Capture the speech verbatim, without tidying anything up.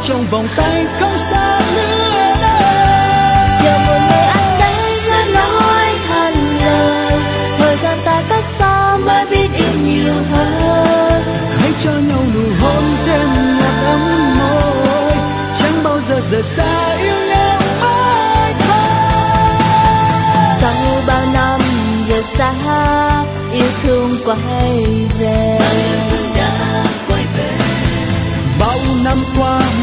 trong vòng tay không xa nữa đâu. Giờ một ngày anh đây đã nói thành lời, thời gian ta cách xa mới biết yêu nhiều hơn. Hãy cho nhau nụ hôn thêm ngọt ấm môi, chẳng bao giờ rời xa yêu nhau mãi thôi. Sau bao năm rời xa, yêu thương quay về. Bao năm qua